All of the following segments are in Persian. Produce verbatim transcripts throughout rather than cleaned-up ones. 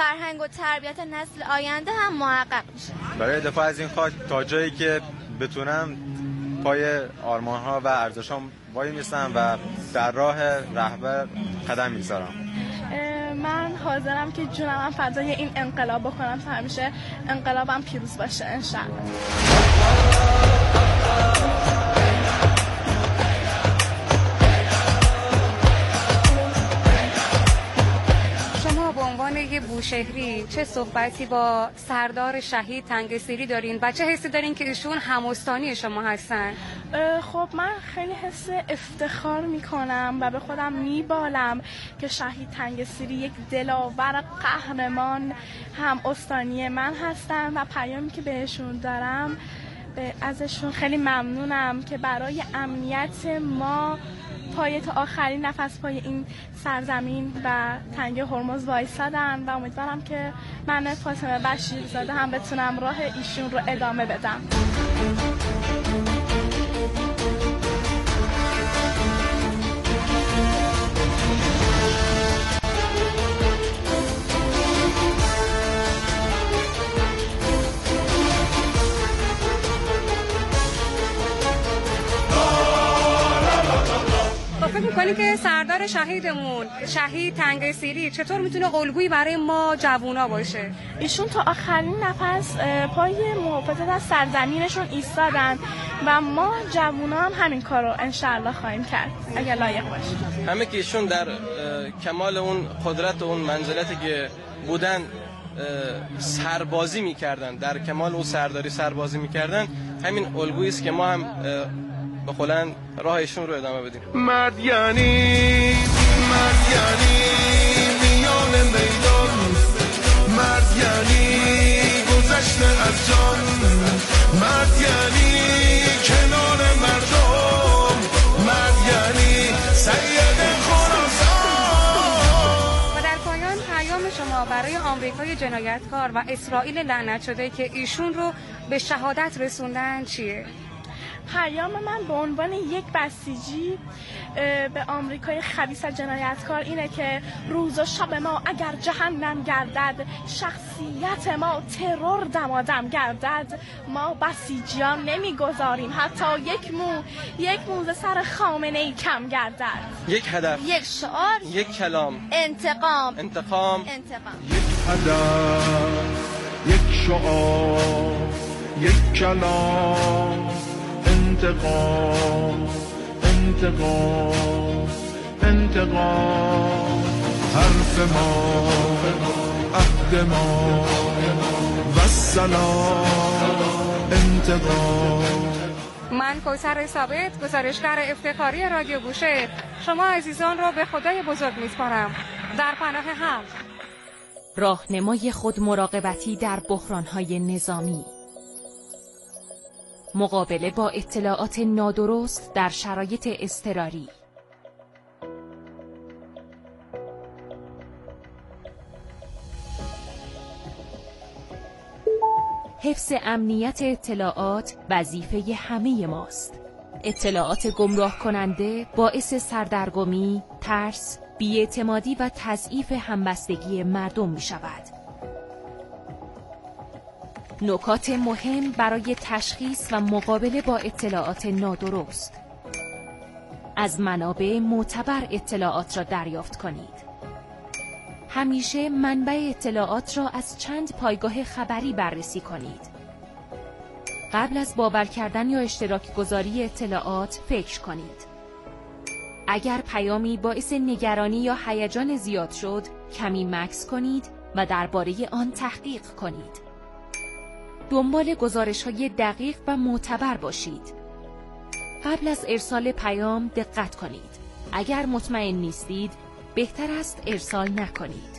فرهنگ و تربیت نسل آینده هم محقق میشه. برای دفاع از این خاک تا جایی که بتونم پای آرمان‌ها و ارزش‌هام وای میستم و در راه رهبر قدم می‌گذارم. من حاضرم که جونم فدای این انقلاب بکنم تا همیشه انقلابم پیروز باشه انشالله. به عنوان یه بوشهری چه صحبتی با سردار شهید تنگسیری دارین و چه حسی دارین که ایشون هم‌استانی شما هستن؟ خب من خیلی حس افتخار میکنم و به خودم میبالم که شهید تنگسیری یک دلاور قهرمان هم استانی من هستن و پیامی که بهشون دارم ازشون خیلی ممنونم که برای امنیت ما پای تا آخرین نفس پای این سرزمین و تنگه هرمز وایسادن و امیدوارم که من فاطمه بشیرزاده هم بتونم راه ایشون رو ادامه بدم. فکر می‌کنی که سردار شهیدمون شهید تنگسیری چطور میتونه الگویی برای ما جوونا باشه؟ ایشون تا آخرین نفس پای محافظت از سرزمینشون ایستادن و ما جوونا هم همین کارو انشالله خواهیم کرد اگر لایق باشیم. همه که ایشون در کمال اون قدرت و اون منزلتی که بودن سربازی میکردن، در کمال اون سرداری سربازی میکردن، همین الگویی است که ما هم به قولن راهشون رو ادامه بدیم. مرد یعنی مرد یعنی میان میدان، مرد یعنی گذشته از جان، مرد یعنی کنار مردم، مرد یعنی سید خراسان. و در پایان پیام شما برای آمریکای جنایتکار و اسرائیل لعنت شده که ایشون رو به شهادت رسوندن چیه؟ پیام من به عنوان یک بسیجی به آمریکای خبیث جنایتکار اینه که روز و شب ما اگر جهنم گردد، شخصیت ما ترور دمادم گردد، ما بسیجیان نمیگذاریم حتی یک مو یک موزه سر خامنه ای کم گردد. یک هدف، یک شعار، یک کلام، انتقام انتقام انتقام یک هدف، یک شعار، یک کلام، انتقام انتقام انتقام. حرف ما، عهد ما و سلام انتقام. من کوثر ثابت، گزارشگر افتخاری رادیو بوشهر، شما عزیزان را به خدای بزرگ میسپارم. در پناه حق. راهنمای خود مراقبتی در بحران‌های نظامی، مقابله با اطلاعات نادرست در شرایط اضطراری، حفظ امنیت اطلاعات وظیفه همه ماست. اطلاعات گمراه کننده باعث سردرگمی، ترس، بی‌اعتمادی و تضعیف همبستگی مردم می شود. نکات مهم برای تشخیص و مقابله با اطلاعات نادرست: از منابع معتبر اطلاعات را دریافت کنید. همیشه منبع اطلاعات را از چند پایگاه خبری بررسی کنید. قبل از باور کردن یا اشتراک گذاری اطلاعات فکر کنید. اگر پیامی باعث نگرانی یا هیجان زیاد شد، کمی مکث کنید و درباره آن تحقیق کنید. دنبال گزارش‌های دقیق و معتبر باشید. قبل از ارسال پیام دقت کنید. اگر مطمئن نیستید، بهتر است ارسال نکنید.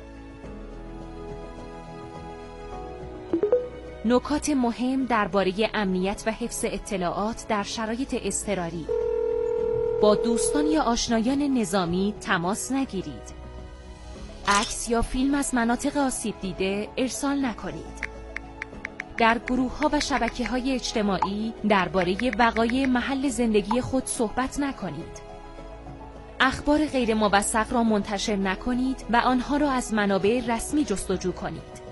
نکات مهم درباره امنیت و حفظ اطلاعات در شرایط اضطراری: با دوستان یا آشنایان نظامی تماس نگیرید. عکس یا فیلم از مناطق آسیب دیده ارسال نکنید. در گروه‌ها و شبکه‌های اجتماعی درباره وقایع محل زندگی خود صحبت نکنید. اخبار غیر موثق را منتشر نکنید و آنها را از منابع رسمی جستجو کنید.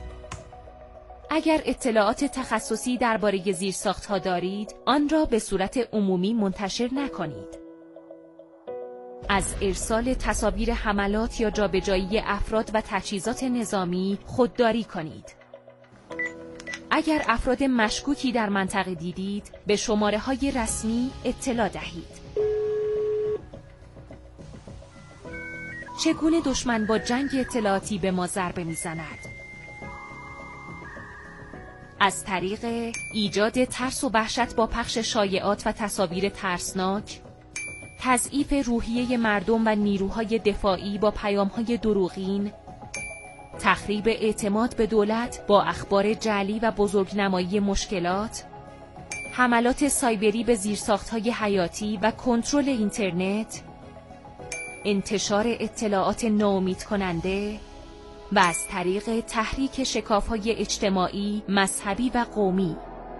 اگر اطلاعات تخصصی درباره زیرساخت‌ها دارید، آن را به صورت عمومی منتشر نکنید. از ارسال تصاویر حملات یا جابجایی افراد و تجهیزات نظامی خودداری کنید. اگر افراد مشکوکی در منطقه دیدید، به شماره‌های رسمی اطلاع دهید. چگونه دشمن با جنگ اطلاعاتی به ما ضربه می‌زند؟ از طریق ایجاد ترس و وحشت با پخش شایعات و تصاویر ترسناک، تضعیف روحیه مردم و نیروهای دفاعی با پیام‌های دروغین، تخریب اعتماد به دولت با اخبار جعلی و بزرگنمایی مشکلات، حملات سایبری به زیرساخت‌های حیاتی و کنترل اینترنت، انتشار اطلاعات ناامید کننده و از طریق تحریک شکاف‌های اجتماعی، مذهبی و قومی.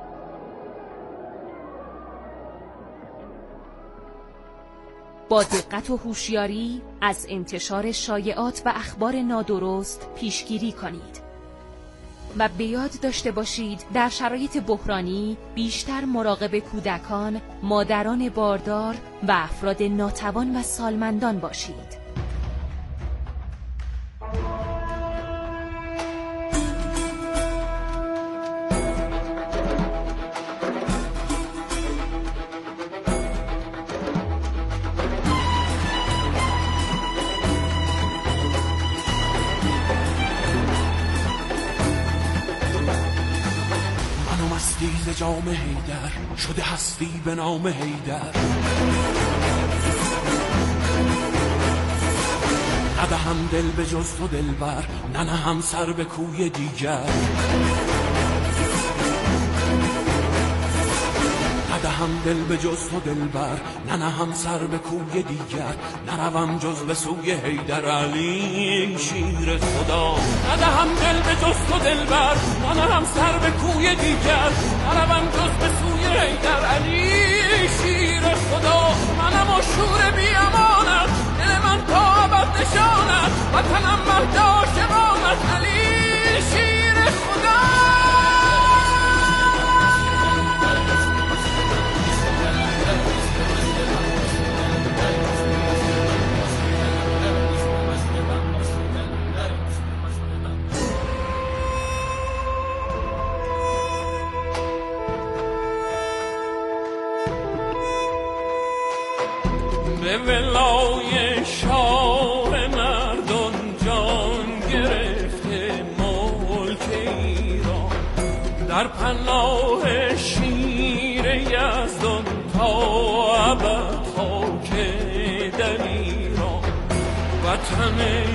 با دقت و هوشیاری از انتشار شایعات و اخبار نادرست پیشگیری کنید و به یاد داشته باشید در شرایط بحرانی بیشتر مراقب کودکان، مادران باردار و افراد ناتوان و سالمندان باشید. مستی جام حیدر شده هستی به نام حیدر، ندهم دل به جز تو دلبر، ننهم سر به کوی دیگر، ندهم دل به جز تو دلبر، ننهم سر به کوی دیگر، نروم جز به سوی حیدر علی شیر خدا، ندهم دل به جز تو دلبر، ننهم سر به کوی دیگر، نروم جز به سوی حیدر علی شیر خدا، منم و شور بی امانت، دل من تا ابد نشانت، وطنم مهد عاشقانت علی شیر خدا. به ولای شاه مردان جان گرفته ملک ایران، در پناه شیر یزدان تا ابد خاک در ایران، وطن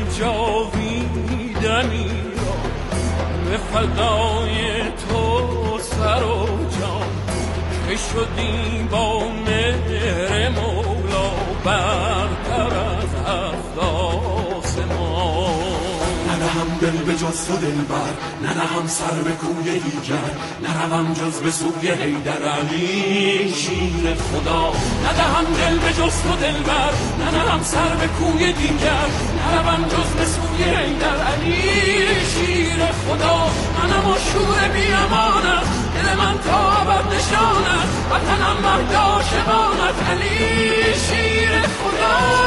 جاویدن ایران، به فدای تو سر و جان، که شدی با مهر مولا برتر از هفت آسمان. ندهم دل به جز تو دلبر، ندهم سر به کوی دیگر، نروم جز به سوی حیدر علی شیر خدا، ندهم دل به جز تو دلبر، ننهم سر به کوی دیگر، نروم جز به سوی حیدر علی شیر خدا، منم و شور بی امانت، دل من تا ابد نشانت، وطنم مهد عاشقانت علی شیر خدا.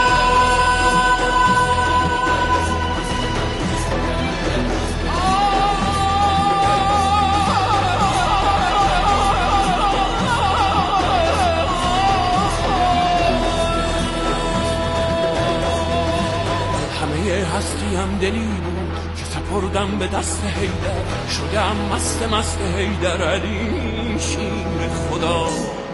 هستیم دلی بود که سپردم به دست حیدر، شدم مست مست حیدر علی شیر خدا.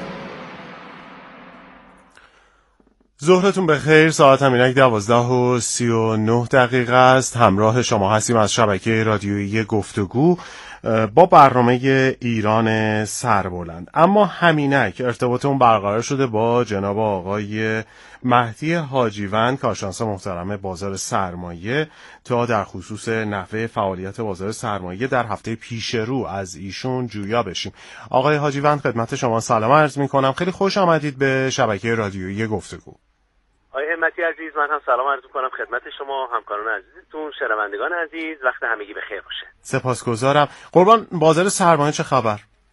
ظهرتون بخیر. ساعت هم اینک دوازده و سی و نه دقیقه است. همراه شما هستیم از شبکه رادیویی گفتگو با برنامه ایران سربلند. اما همینک ارتباطمون برقرار شده با جناب آقای مهدی حاجیوند، کارشناس محترم بازار سرمایه، تا در خصوص نحوه فعالیت بازار سرمایه در هفته پیش رو از ایشون جویا بشیم. آقای حاجیوند، خدمت شما سلام عرض می کنم. خیلی خوش آمدید به شبکه رادیویی گفتگو. همتی عزیز، من هم سلام عرض می‌کنم خدمت شما همکاران عزیزتون، شنوندگان عزیز. وقت همگی بخیر باشه. سپاسگزارم. قربان، بازار سرمایه چه خبر؟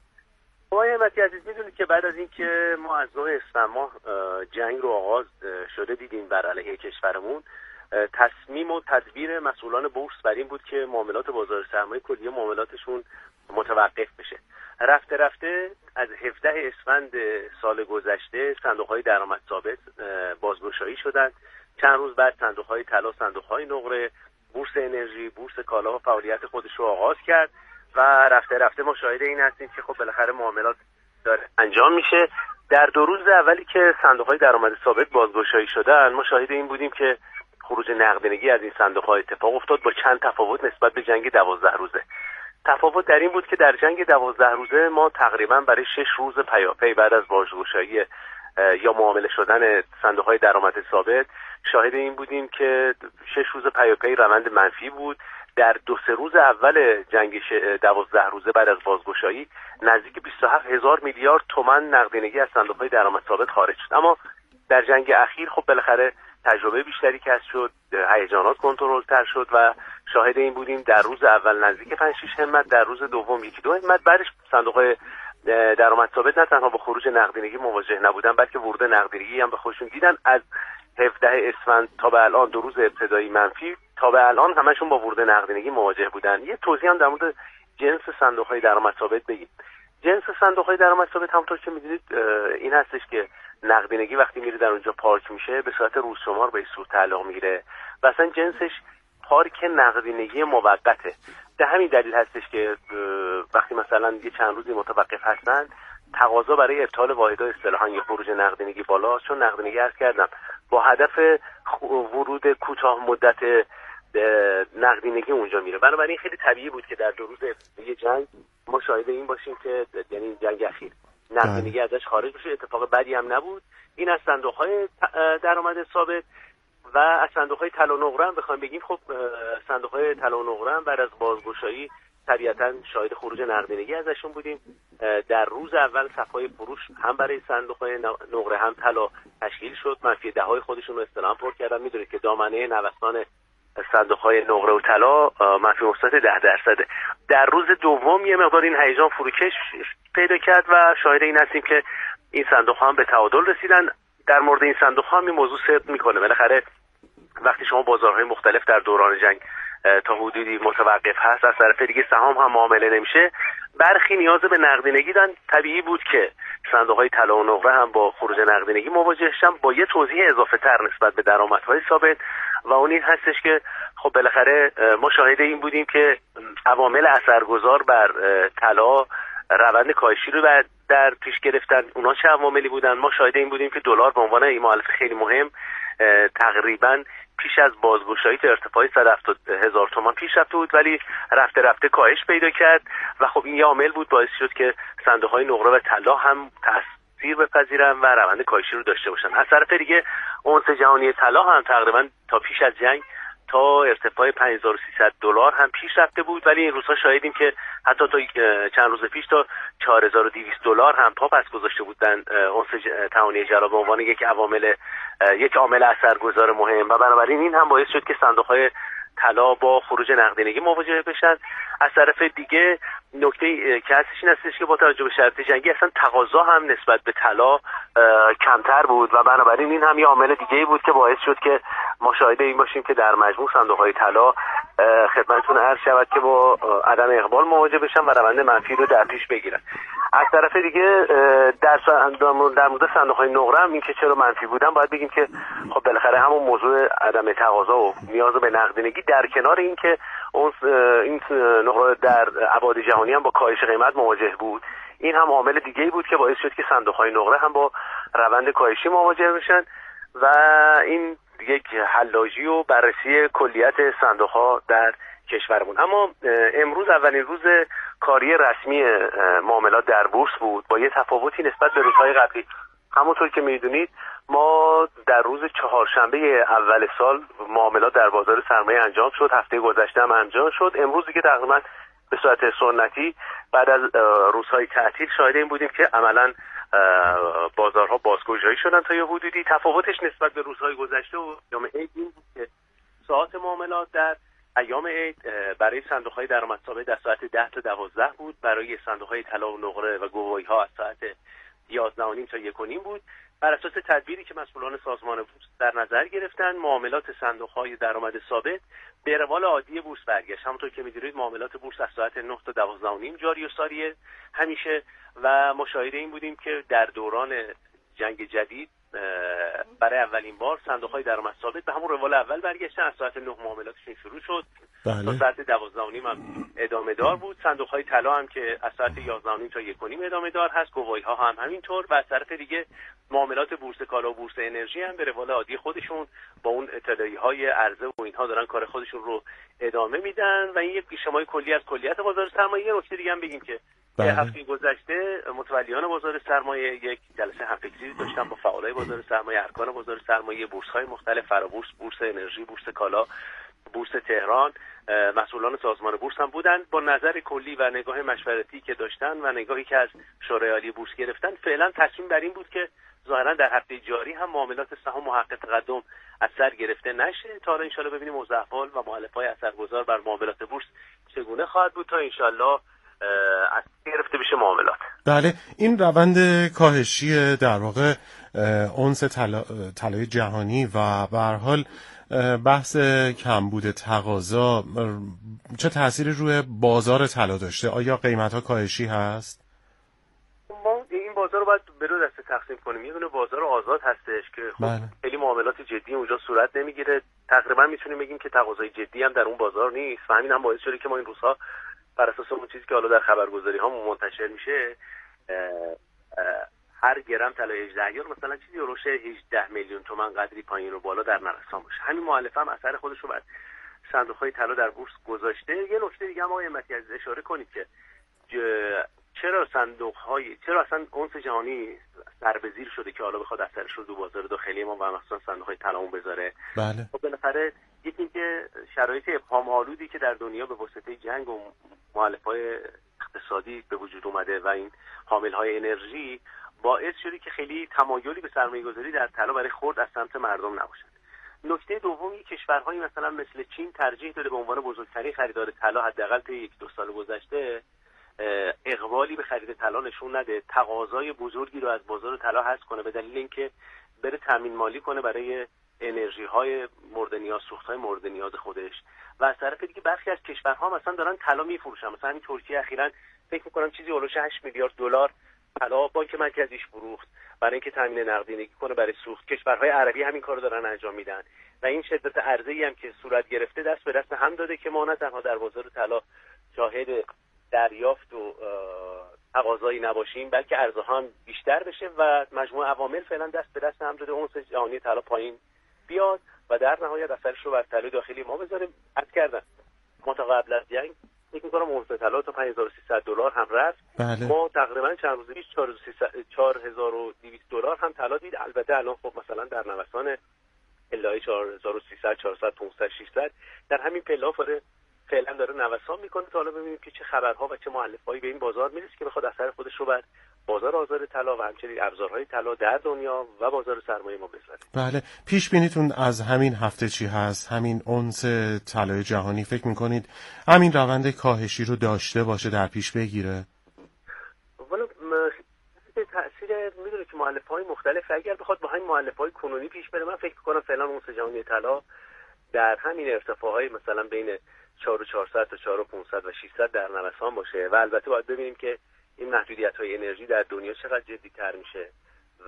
آقای همتی عزیز، میدونید که بعد از اینکه ما از نوع اسفند ماه جنگ رو آغاز شده دیدیم بر علیه کشورمون، تصمیم و تدبیر مسئولان بورس بر این بود که معاملات بازار سرمایه کلیه معاملاتشون متوقف بشه. رفته رفته از هفدهم اسفند سال گذشته صندوق‌های درآمد ثابت بازگشایی شدند. چند روز بعد صندوق‌های طلا، صندوق‌های نقره، بورس انرژی، بورس کالا و فعالیت خودش رو آغاز کرد و رفته رفته ما شاهد این هستیم که خب بالاخره معاملات داره انجام میشه. در دو روز اولی که صندوق‌های درآمد ثابت بازگشایی شدن، ما شاهد این بودیم که خروج نقدینگی از این صندوق‌ها اتفاق افتاد با چند تفاوت نسبت به جنگ دوازده روزه. تفاوت در این بود که در جنگ دوازده روزه ما تقریبا برای شش روز پیاپی بعد از بازگشایی یا معامله شدن صندوق‌های درآمد ثابت شاهد این بودیم که شش روز پیاپی روند منفی بود. در دو سه روز اول جنگ دوازده روزه بعد از بازگشایی نزدیک بیست و هفت هزار میلیارد تومان نقدینگی از صندوق‌های درآمد ثابت خارج شد. اما در جنگ اخیر خب بالاخره تجربه بیشتری کسب شد، هیجانات کنترل‌تر شد و شاهد این بودیم در روز اول نزدیک پنج شش همت، در روز دوم یکی دو همت. بعدش صندوق‌های درآمد ثابت نه تنها با خروج نقدینگی مواجه نبودن، بلکه ورود نقدینگی هم به خودشون دیدن. از هفدهم اسفند تا به الان دو روز ابتدایی منفی، تا به الان همشون با ورود نقدینگی مواجه بودن. یه توضیح هم در مورد جنس صندوق‌های درآمد ثابت بگیم. جنس صندوق‌های درآمد ثابت همونطور که می‌دونید این هستش که نقدینگی وقتی میره در اونجا پارک میشه به صورت روز شمار به صورت تعلق میگیره و اصلا جنسش پارک نقدینگی موقته. به همین دلیل هستش که وقتی مثلا یه چند روزی متوقف هستن، تقاضا برای ابطال واحدها اصطلاحاً یا خروج نقدینگی بالا، چون نقدینگی عرض کردم با هدف ورود کوتاه مدت نقدینگی اونجا میره. بنابراین خیلی طبیعی بود که در دو روز یه جنگ ما شاهد این باشیم که یعنی جنگ اخیر نقدینگی ازش خارج بشه. اتفاق بدی هم نبود. این از صندوق‌های درآمد ثابت و از صندوق‌های طلا و نقره هم بخوایم بگیم، خب صندوق‌های طلا و نقره هم بعد از بازگشایی طبیعتاً شاهد خروج نقدینگی ازشون بودیم. در روز اول صفحه‌های فروش هم برای صندوق‌های نقره هم طلا تشکیل شد، منفی ده‌های خودشون رو اصطلاحاً پر کردن. می‌دونید که دامنه نوسان صندوق‌های نقره و طلا منفی مثبت ده درصده. در روز دوم یه مقدار این هیجان فروکش پیدا کرد و شاهد این هستیم که این صندوق‌ها هم به تعادل رسیدن. در مورد این صندوق‌ها هم این موضوع صدق می‌کنه. بالاخره وقتی شما بازارهای مختلف در دوران جنگ تا حدودی متوقف هست، از طرف دیگه سهام هم معامله نمیشه، برخی نیاز به نقدینگی دارن. طبیعی بود که صندوق‌های طلا و نقره هم با خروج نقدینگی مواجه شدن با یه توضیح اضافه تر نسبت به درآمدهای ثابت و اون این هستش که خب بالاخره ما شاهد این بودیم که عوامل اثرگذار بر طلا روند کاهشی رو در پیش گرفتن. اونا چه عواملی بودن؟ ما شاهد این بودیم که دلار به عنوان یک مؤلف خیلی مهم تقریباً پیش از بازگشایی تا ارتفاع صد و هفتاد هزار تومان پیش رفته بود، ولی رفته رفته کاهش پیدا کرد و خب این یه عامل بود باعث شد که صندوق‌های نقره و طلا هم تاثیر بپذیرن و روند کاهشی رو داشته باشن. از طرف دیگه اونس جهانی طلا هم تقریباً تا پیش از جنگ تا ارتفاع پنج هزار و سیصد دلار هم پیش رفته بود، ولی این روزها شاهدیم که حتی تا چند روز پیش تا چهار هزار و دویست دلار هم پا پس گذاشته بودن اونس تهانه جلا به عنوان یک عوامل یک عامل اثرگذار مهم و بنابراین این هم باعث شد که صندوق‌های طلا با خروج نقدینگی مواجه بشن. از طرف دیگه نکته که هستش این هستش که با توجه به شرایط جنگی اصلا تقاضا هم نسبت به طلا کمتر بود و بنابراین این هم یه عامل دیگه‌ای بود که باعث شد که ما شاهد این باشیم که در مجموع صندوق‌های طلا خدمتتون عرض شود که با عدم اقبال مواجه بشن و روند منفی رو در پیش بگیرن. از طرف دیگه در در مورد صندوق‌های نقره هم این که چرا منفی بودن باید بگیم که خب بالاخره همون موضوع عدم تقاضا و نیاز به نقدینگی در کنار این که اون این نقره در ابعاد جهانی هم با کاهش قیمت مواجه بود، این هم عامل دیگه‌ای بود که باعث شد که صندوق‌های نقره هم با روند کاهشی مواجه بشن و این یک حلاجی و بررسی کلیت صندوق‌ها در کشورمون. اما امروز اولین روز کاری رسمی معاملات در بورس بود با یه تفاوتی نسبت به روزهای قبلی. همونطور که می‌دونید ما در روز چهارشنبه اول سال معاملات در بازار سرمایه انجام شد، هفته گذشته هم انجام شد. امروزی که تقریبا به صورت سنتی بعد از روزهای تعطیل شاهد این بودیم که عملاً بازارها بازگشایی شدن تا یه حدودی. تفاوتش نسبت به روزهای گذشته و ایام عید این بود که ساعت معاملات در ایام عید برای صندوق‌های درآمد ثابت در ساعت ده تا دوازده بود، برای صندوق‌های طلا و نقره و گواهی‌ها از ساعت یازده و نیم تا یک و نیم بود. بر اساس تدبیری که مسئولان سازمان بورس در نظر گرفتن، معاملات صندوق‌های درآمد ثابت به روال عادی بورس برگشت. همونطور که می‌دونید معاملات بورس از ساعت نه تا دوازده و نیم جاری و ساری همیشه و مشاهده این بودیم که در دوران جنگ جدید برای اولین بار صندوق‌های درآمد ثابت به همون روال اول برگشتن. از ساعت نه معاملاتشون شروع شد بله. تا ساعت دوازده و نیم هم ادامه دار بود. صندوق‌های طلا هم که از ساعت یازده و نیم تا یک و نیم ادامه دار هست، گواهی‌ها هم همینطور. و از طرف دیگه معاملات بورس کالا و بورس انرژی هم به روال عادی خودشون با اون اطلاعیه‌های عرضه و اینها دارن کار خودشون رو ادامه میدن. و این یک پیش‌نمای کلی از کلیت بازار سرمایه. نکته دیگه هم بگیم که بله. هفته گذشته متولیان بازار سرمایه یک جلسه همفکری داشتن با فعالای بازار سرمایه، ارکان بازار سرمایه، بورس‌های مختلف، فرابورس، بورس انرژی، بورس کالا، بورس تهران، مسئولان سازمان بورس هم بودن. با نظر کلی و نگاه مشورتی که داشتن و نگاهی که از شورای عالی بورس گرفتن، فعلا تصمیم بر این بود که ظاهرا در هفته جاری هم معاملات سهام محقق تقدم از سر گرفته نشه تا ان شاءالله ببینیم اوضاع احوال و مؤلفه‌های اثرگذار بر معاملات بورس چگونه خواهد بود تا ان شاءالله از گرفته بشه معاملات. بله، این روند کاهشی در واقع اونس طلا، طلای جهانی و به هر حال بحث کمبود تقاضا چه تأثیری روی بازار طلا داشته؟ آیا قیمت‌ها کاهشی هست؟ ما این بازار رو باید به دو دسته تقسیم کنیم. یه دونه بازار آزاد هستش که خب بله. خیلی معاملات جدی اونجا صورت نمیگیره. تقریبا میتونیم بگیم که تقاضای جدی هم در اون بازار نیست و همین هم باعث شده که ما این روزها بر اساس اون چیزی که حالا در خبرگزاری ها منتشر میشه اه اه هر گرم طلای هجده ایار مثلا چیزی هولوش هجده میلیون تومان قدری پایین و بالا در نرسان باشه. همین مؤلفه هم اثر خودش رو بر صندوق‌های طلا در بورس گذاشته. یه نکته دیگه هم آقای امتی عزیز اشاره کنید که چرا صندوق‌های چرا اصلا اونس جهانی سربزیر شده که حالا بخواد اثرش رو دو بازار داخلی ما و مخصوصا صندوق‌های طلامون بذاره. بله. خب بالاخره یکی اینکه شرایط ابهام آلودی که در دنیا به واسطه جنگ و مؤلفه‌های اقتصادی به وجود اومده و این حامل‌های انرژی باعث شده که خیلی تمایلی به سرمایه‌گذاری در طلا برای خرد از سمت مردم نباشد. نکته دومی، کشورهایی مثلا مثل چین ترجیح داده به عنوان بزرگترین خریدار طلا حداقل تا یک دو سال گذشته اقبالی به خرید طلا نشون نده، تقاضای بزرگی رو از بازار طلا حذف کنه به دلیل اینکه بره تامین مالی کنه برای انرژی های مورد نیاز، سوخت های مورد نیاز خودش. و از طرف دیگه برخی از کشورها مثلا دارن طلا میفروشن. مثلا همین ترکیه اخیراً فکر می‌کنم چیزی اولش هشت میلیارد دلار طلا بانک مرکزیش فروخت برای اینکه تامین نقدینگی کنه برای سوخت. کشورهای عربی همین کارو دارن انجام میدن و این شدت عرضه‌ای هم که صورت گرفته دست به دست هم داده که ما نه تنها در بازار طلا شاهد دریافت و تقاضایی نباشیم بلکه عرضه‌ها هم بیشتر بشه و مجموعه عوامل فعلا دست به دست هم داده اونس جهانی طلا پایین بیاد و در نهایت اثرش رو بر طلای داخلی ما بذاریم. عرض کردم ما تا قبل از جنگ فکر می‌کنم اونس طلا تا پنج هزار و سیصد دلار هم رفت. بله. ما تقریبا چند روز پیش چهار هزار و دویست دلار هم طلا دید. البته الان خب مثلا در نوسان الا چهار هزار و سیصد چهارصد پانصد ششصد در همین پلافره فعلا داره نوسان میکنه تا حالا ببینیم که چه خبرها و چه مؤلفه‌ای به این بازار میرسه که بخواد اثر خودش رو بر بازار آزاد طلا و همچنین ابزارهای طلا در دنیا و بازار سرمایه ما بذاره. بله، پیش بینیتون از همین هفته چی هست؟ همین اونس طلای جهانی فکر میکنید همین روند کاهشی رو داشته باشه، در پیش بگیره؟ والا تاثیر میدونه که مؤلفه‌های مختلف اگر بخواد با همین مؤلفه‌های کنونی پیش بره، من فکر میکنم فعلا اونس جهانی طلا در همین ارتفاعهای مثلا بین چهار هزار و چهارصد تا چهار هزار و پانصد و ششصد در نوسان باشه و البته باید ببینیم که این محدودیت‌های انرژی در دنیا چقدر جدی‌تر میشه و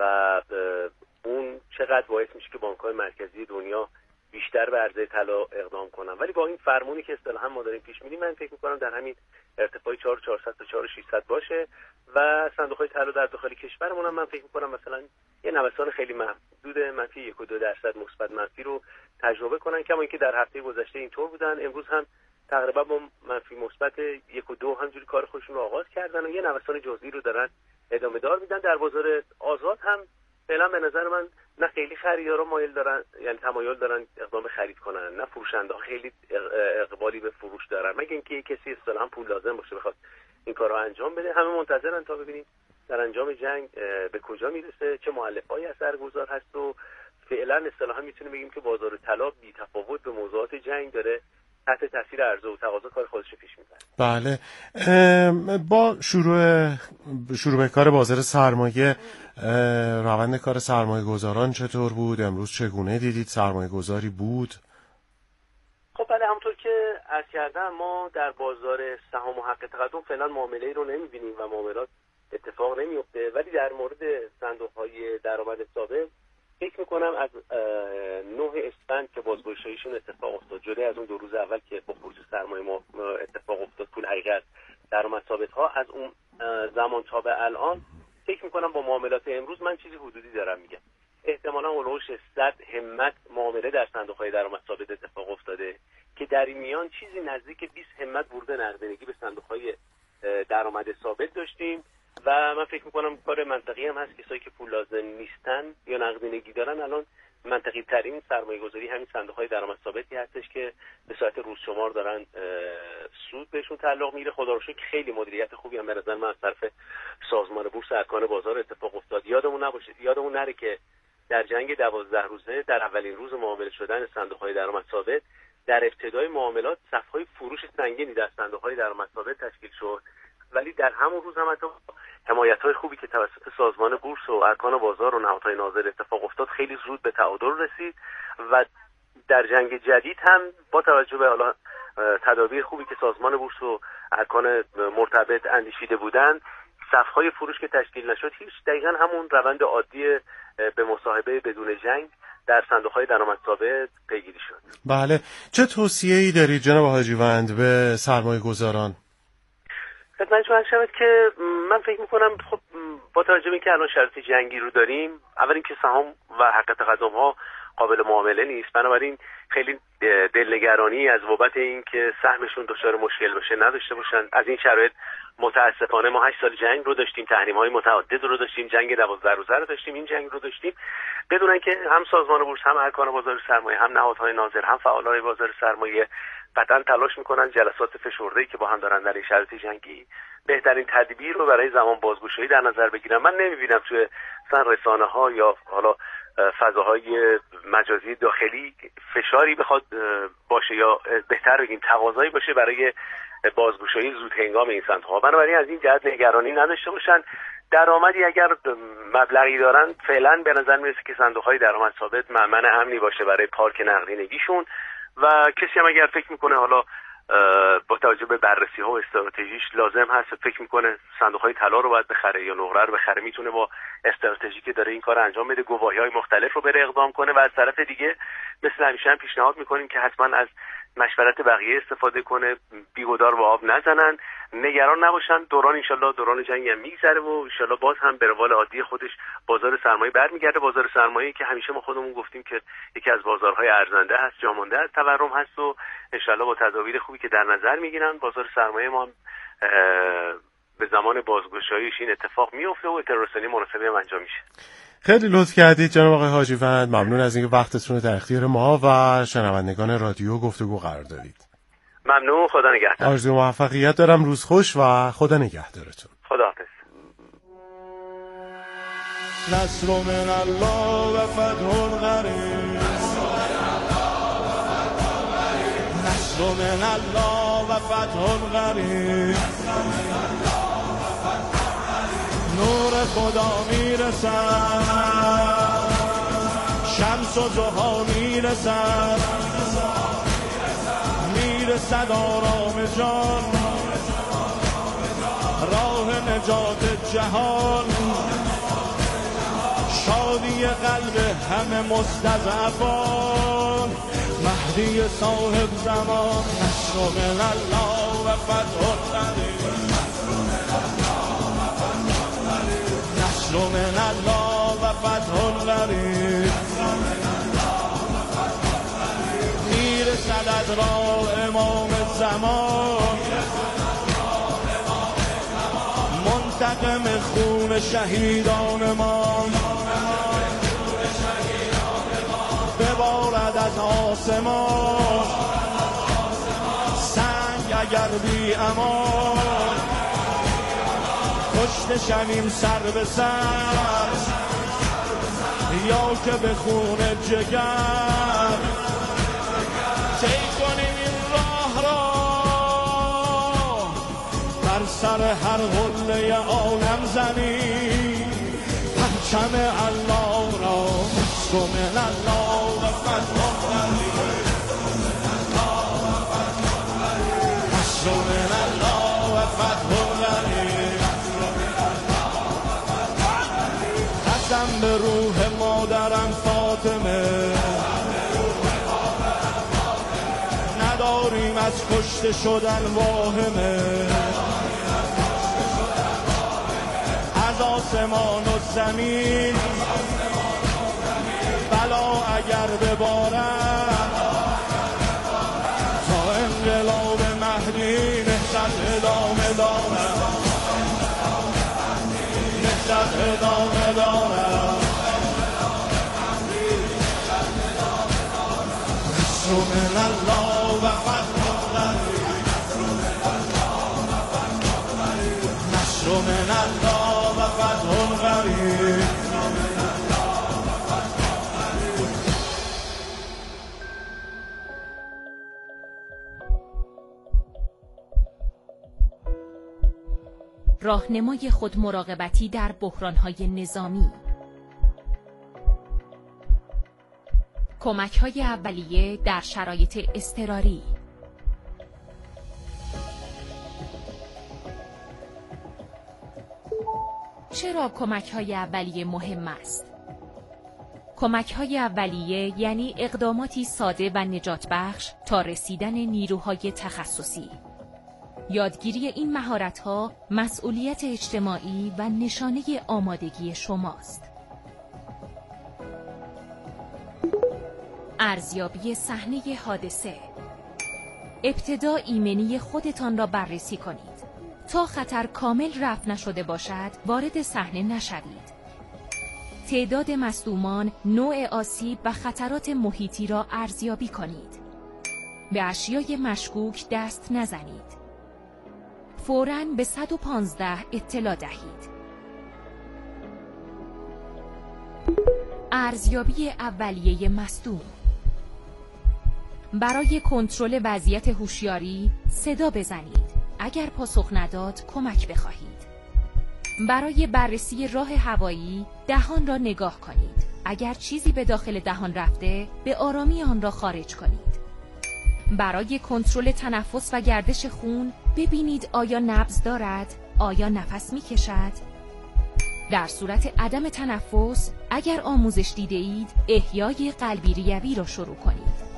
اون چقدر باعث میشه که بانک‌های مرکزی دنیا بیشتر به عرضه طلا اقدام کنن. ولی با این فرمونی که اصطلاحاً ما داریم پیش می‌ریم من فکر می‌کنم در همین ارتفاع چهار هزار و چهارصد تا چهار هزار و ششصد باشه و صندوق‌های طلا در داخل کشورمون هم من فکر می‌کنم مثلا یه نوسان خیلی محدود منفی یک و دو درصد مثبت منفی رو تجربه کنن، کما اینکه در هفته گذشته اینطور بودن. امروز هم تقریبا با منفی مثبت یک و دو همجوری کار خودشون رو آغاز کردن و یه نوسان جزئی رو دارن ادامه دار میدن. در بازار آزاد هم فعلا به نظر من نه خیلی خریدارا مایل دارن، یعنی تمایل دارن اقدام خرید کنن، نه فروشنده خیلی اقبالی به فروش دارن، مگه اینکه کسی اصطلاحاً پول لازم باشه بخواد این کارو انجام بده. همه منتظرن تا ببینیم در انجام جنگ به کجا میرسه، چه مؤلفه‌ای اثرگذار هست و فعلا اصطلاحا میتونیم بگیم که بازار طلا بی تفاوت به موضوعات جنگ داره تحت تاثیر عرضه و تقاضا کار خودش رو پیش میبره. بله. با شروع شروع به کار بازار سرمایه، روند کار سرمایه گذاران چطور بود؟ امروز چگونه دیدید؟ سرمایه گذاری بود؟ خب بله، همونطور که عرض کردم ما در بازار سهام و حق تقدم فعلا معامله رو نمیبینیم و معاملات اتفاق نمیفته، ولی در مورد صندوق‌های درآمد ثابت فکر میکنم از نه اسفند که بازگشاییشون اتفاق افتاد، جدا از اون دو روز اول که با خروج سرمایه ما اتفاق افتاد پول حقیقت درآمد ثابت ها، از اون زمان تا به الان فکر میکنم با معاملات امروز من چیزی حدودی دارم میگم، احتمالاً اولش صد همت معامله در صندوق‌های درآمد ثابت اتفاق افتاده که در این میان چیزی نزدیک بیست همت ورود نقدینگی به صندوق‌های درآمد ثابت داشتیم و من فکر میکنم کار منطقی هم هست کسایی که پول لازم نیستن یا نقدینگی دارن الان منطقی ترین سرمایه گذاری همین صندوق های درآمد ثابتی هستش که به صورت روز شمار دارن سود بهشون تعلق میگیره. خدا رو شکر خیلی مدیریت خوبی هم به نظر من از طرف سازمان بورس ارکان بازار اتفاق افتاد. یادمون نباشه یادمون نره که در جنگ دوازده روزه در اولین روز معامله شدن صندوق های درآمد ثابت در ابتدای معاملات صف‌های فروش سنگینی در صندوق های درآمد ثابت تشکیل شد، ولی در همون روز هم حتی حمایت‌های خوبی که توسط سازمان بورس و ارکان بازار و نهادهای ناظر اتفاق افتاد خیلی زود به تعادل رسید و در جنگ جدید هم با توجه به حالا تدابیر خوبی که سازمان بورس و ارکان مرتبط اندیشیده بودند، صف‌های فروش که تشکیل نشد هیچ دقیقاً همون روند عادی به مصاحبه بدون جنگ در صندوق‌های درآمد ثابت پیگیری شد. بله، چه توصیه‌ای دارید جناب حاجیوند به سرمایه‌گذاران؟ خدمت شما شود که من فکر میکنم خب با توجه به اینکه الان شرایط جنگی رو داریم، اول اینکه سهام و حق تقدم ها قابل معامله نیست، بنابراین خیلی دلنگرانی از بابت اینکه سهمشون دچار مشکل بشه نداشته باشن. از این شرایط متاسفانه ما هشت سال جنگ رو داشتیم، تحریم های متعدد رو داشتیم، جنگ دوازده روزه رو داشتیم، این جنگ رو داشتیم بدون اینکه هم سازمان بورس هم ارکان بازار سرمایه هم نهادهای ناظر هم فعالای بازار سرمایه قطعا تلاش میکنن جلسات فشرده‌ای که با هم دارن در این شرایط جنگی بهترین تدبیر رو برای زمان بازگشایی در نظر بگیرن. من نمیبینم توی مثلا رسانه ها یا حالا فضاهای مجازی داخلی فشاری بخواد باشه یا بهتر بگیم تقاضایی باشه برای بازگشایی زود هنگام این صندوق‌ها. بنابراین از این جهت نگرانی نداشته باشن. درآمدی اگر مبلغی دارن فعلا به نظر میرسه که صندوق‌های درآمد ثابت مأمن امنی باشه برای پارک نقدینگیشون و کسی هم اگر فکر میکنه حالا با توجه به بررسی ها و استراتژیش لازم هست فکر میکنه صندوق های طلا رو باید بخره یا نقره رو بخره، میتونه با استراتژی که داره این کار انجام بده گواهی های مختلف رو بره اقدام کنه و از طرف دیگه مثل همیشه هم پیشنهاد میکنیم که حتما از مشورت بقیه استفاده کنه، بیگدار به آب نزنن، نگران نباشن. دوران انشالله دوران جنگ هم میگذره و انشالله باز هم به روال عادی خودش بازار سرمایه برمیگرده. بازار سرمایه که همیشه ما خودمون گفتیم که یکی از بازارهای ارزنده هست، جامانده از تورم هست و انشالله با تدابیر خوبی که در نظر میگیرن بازار سرمایه ما هم به زمان بازگشاییش این اتفاق میفته و اطلاع رسانی مناسبی هم انجام میشه. خیلی لطف کردید جناب آقای حاجیوند، ممنون از اینکه وقتتون رو در اختیار ما و شنوندگان رادیو گفتگو قرار دادید. ممنون، خدا نگهدار. آرزوی موفقیت دارم، روز خوش و خدا نگهدارتون. خداحافظ. نصر من الله و فتح قریب، نصر من الله و فتح قریب، نور خدا میرسد، شمس و ضحا میرسد، میرسد آرام جان، راه نجات جهان، شادی قلب همه مستضعفان، مهدی صاحب زمان، نصر من الله و فتح قریب، نصر من الله و فتح قریب، میرسد از راه امام زمان، منتقم خون شهیدان ما، ببارد از آسمان، سنگ اگر بی امان، کشته شویم سر به سر یا که به خون جگر طی کنیم این راه را بر سر هر قله عالم زنیم پرچم الله را من الله و فتح من الله و فتح قسم به روح مادرم فاطمه نداریم از کشته شدن واهمه از آسمان و زمین بلا اگر ببارد تا انقلاب مهدی نهضت ادامه دارد نهضت ادامه دارد نصر من الله و فتح قریب نصر من الله و فتح قریب راهنمای خود مراقبتی در بحران‌های نظامی، کمک‌های اولیه در شرایط اضطراری، چرا کمک‌های اولیه مهم است؟ کمک‌های اولیه یعنی اقداماتی ساده و نجات بخش تا رسیدن نیروهای تخصصی. یادگیری این مهارت‌ها مسئولیت اجتماعی و نشانه آمادگی شماست. ارزیابی صحنه حادثه. ابتدا ایمنی خودتان را بررسی کنید. تا خطر کامل رفع نشده باشد، وارد صحنه نشوید. تعداد مصدومان، نوع آسیب و خطرات محیطی را ارزیابی کنید. به اشیای مشکوک دست نزنید. فوراً به صد و پانزده اطلاع دهید. ارزیابی اولیه مصدوم. برای کنترل وضعیت هوشیاری صدا بزنید. اگر پاسخ نداد کمک بخواهید. برای بررسی راه هوایی دهان را نگاه کنید. اگر چیزی به داخل دهان رفته به آرامی آن را خارج کنید. برای کنترل تنفس و گردش خون ببینید آیا نبض دارد، آیا نفس می کشد. در صورت عدم تنفس اگر آموزش دیده اید احیای قلبی ریوی را شروع کنید.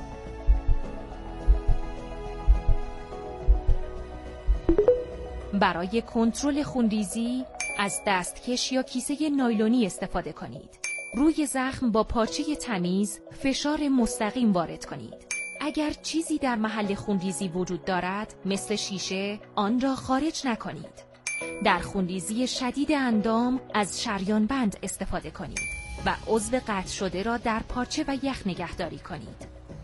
برای کنترل خونریزی از دستکش یا کیسه نایلونی استفاده کنید. روی زخم با پارچه تمیز فشار مستقیم وارد کنید. اگر چیزی در محل خونریزی وجود دارد مثل شیشه آن را خارج نکنید. در خونریزی شدید اندام از شریان بند استفاده کنید و عضو قطع شده را در پارچه و یخ نگهداری کنید.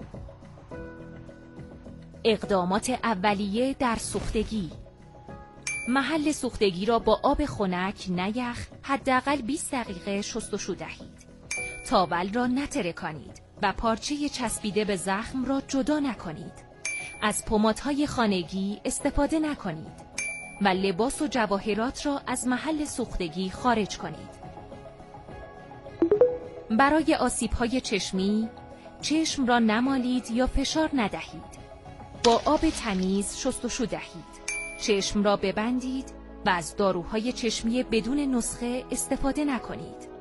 اقدامات اولیه در سوختگی. محل سوختگی را با آب خنک نه یخ حداقل بیست دقیقه شستشو دهید. تاول را نترکانید و پارچه چسبیده به زخم را جدا نکنید. از پمادهای خانگی استفاده نکنید و لباس و جواهرات را از محل سوختگی خارج کنید. برای آسیب‌های چشمی، چشم را نمالید یا فشار ندهید. با آب تمیز شستشو دهید. چشم را ببندید و از داروهای چشمی بدون نسخه استفاده نکنید.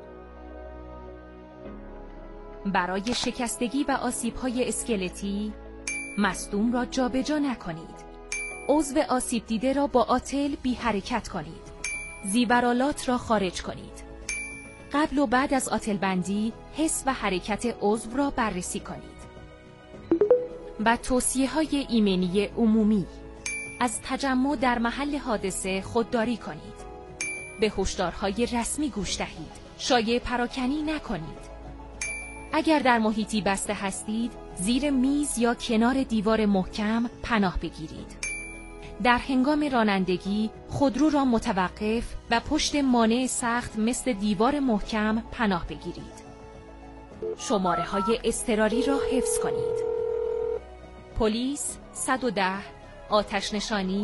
برای شکستگی و آسیب‌های اسکلتی، مصدوم را جابجا نکنید. عضو آسیب دیده را با آتل بی حرکت کنید. زیورالات را خارج کنید. قبل و بعد از آتل بندی حس و حرکت عضو را بررسی کنید. و توصیه‌های ایمنی عمومی. از تجمع در محل حادثه خودداری کنید. به هشدارهای رسمی گوش دهید. شایع پراکنی نکنید. اگر در محیطی بسته هستید، زیر میز یا کنار دیوار محکم پناه بگیرید. در هنگام رانندگی خودرو را متوقف و پشت مانع سخت مثل دیوار محکم پناه بگیرید. شماره های اضطراری را حفظ کنید. پلیس صد و ده، آتش نشانی